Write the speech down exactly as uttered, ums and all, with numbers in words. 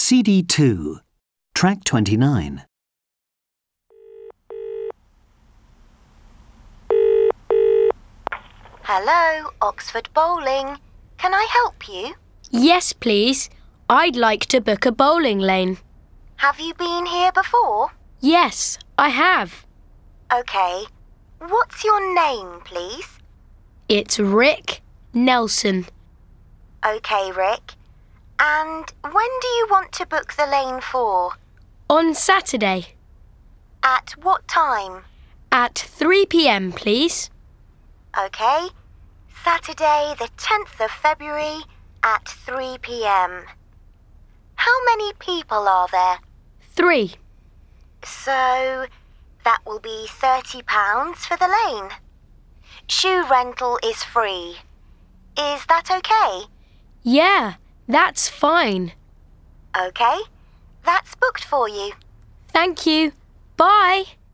C D two, Track twenty-nine. Hello, Oxford Bowling. Can I help you? Yes, please. I'd like to book a bowling lane. Have you been here before? Yes, I have. OK. What's your name, please? It's Rick Nelson. OK, Rick. And when do you want to book the lane for? On Saturday. At what time? At three p m, please. OK. Saturday the tenth of February at three p m. How many people are there? Three. So that will be thirty pounds for the lane. Shoe rental is free. Is that OK? Yeah, that's fine. OK. That's booked for you. Thank you. Bye.